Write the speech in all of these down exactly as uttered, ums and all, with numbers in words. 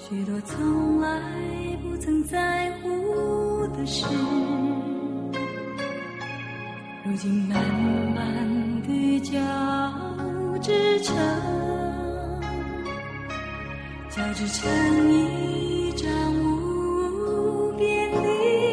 许多从来不曾在乎的事，如今慢慢地交织成交织成一张无边的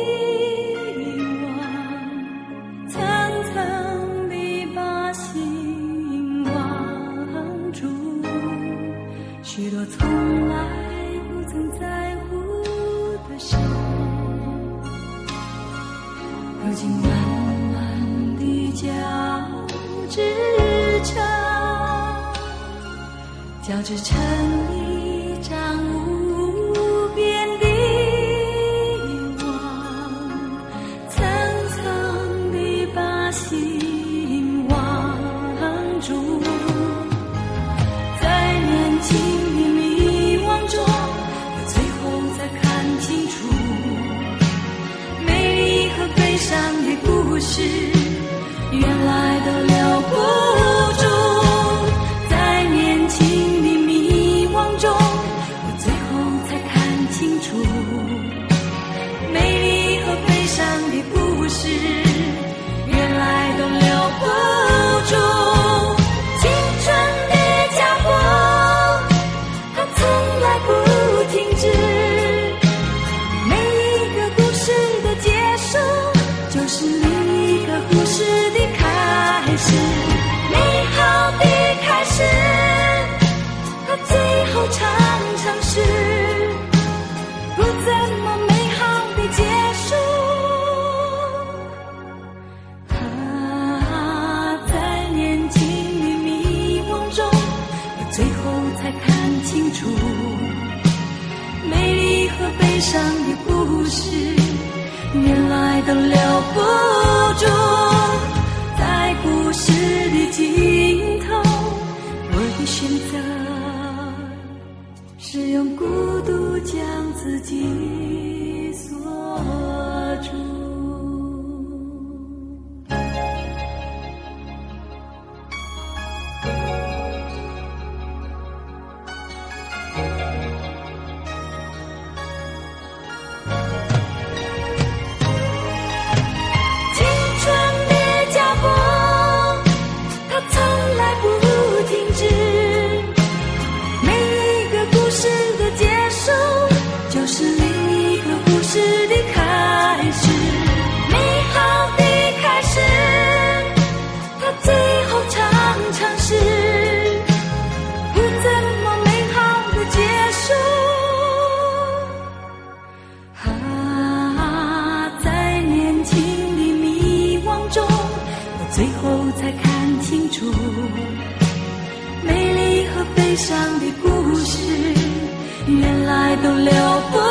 网，层层地把心网住。许多从来不曾在乎的事，如今慢慢地交织成交织成一张无边的网，层层地把心网住。在年轻的迷惘中，我最后才看清楚美丽和悲伤的故事，原来都留不住。在年轻的迷惘中，我最后才看清楚美丽和悲伤的故事，原来都留不住。青春的脚步它从来不停止，每一个故事的结束就是另一个故事的开始，美好的开始它最后常常是不怎么美好的结束。啊，在年轻的迷惘中，我最后才看清楚美丽和悲伤的故事，原来都留不住。在故事的尽头，我的选择是用孤独将自己锁住。最后才看清楚美丽和悲伤的故事，原来都留不